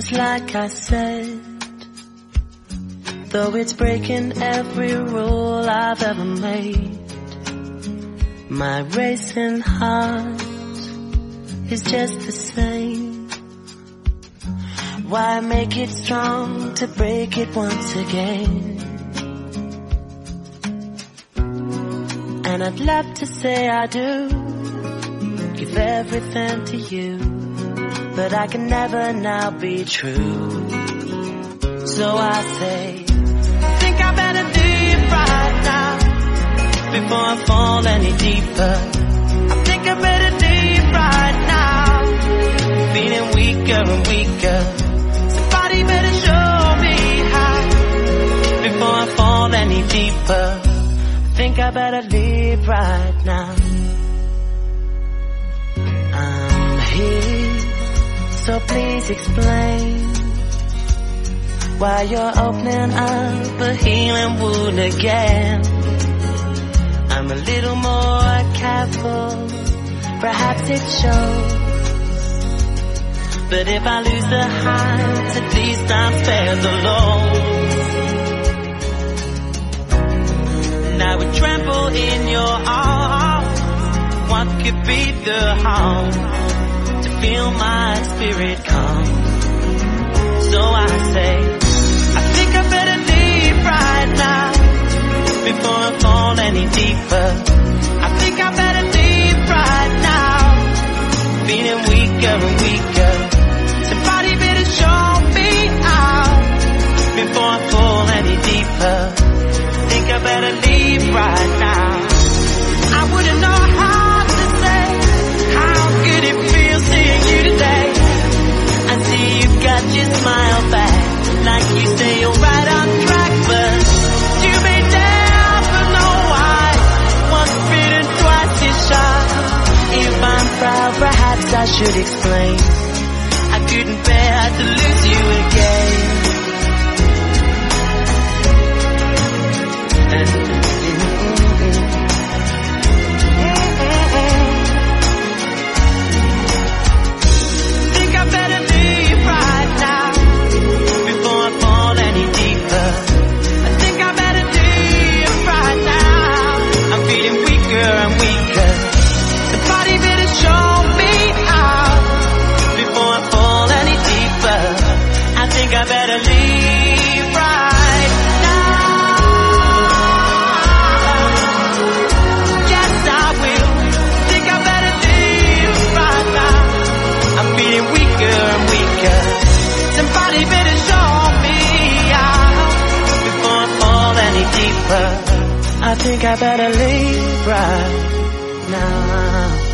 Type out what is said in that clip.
just like I said, though it's breaking every rule I've ever made, my racing heart is just the same. Why make it strong to break it once again? And I'd love to say I do, give everything to you, but I can never now be true. So I say, I think I better leave right now before I fall any deeper. I think I better leave right now, feeling weaker and weaker. Somebody better show me how before I fall any deeper. I think I better leave right now. I'm here, so please explain why you're opening up a healing wound again. I'm a little more careful, perhaps it shows, but if I lose the highs, at least I'm spared the lows. And I would trample in your arms. What could be the harm to feel my spirit calm? So I say, I think I better leave right now before I fall any deeper. I think I better leave right now, feeling weaker and weaker. Somebody better show me out before I fall any deeper. I think I better leave right now. I wouldn't know how to say how good it feels seeing you today. I see you got your smile back, like you say you're right on track, but you may never know why. Once bitten, twice is shy. If I'm proud, perhaps I should explain. I couldn't bear to lose you again. Think I better leave right now before I fall any deeper. I think I better leave right now. I'm feeling weaker and weaker. Somebody better show me out before I fall any deeper. I think I better leave right now. Yes, I will. Think I better leave right now. I'm feeling weaker and weaker. Somebody better show me out before I fall any deeper. I think I better leave right now.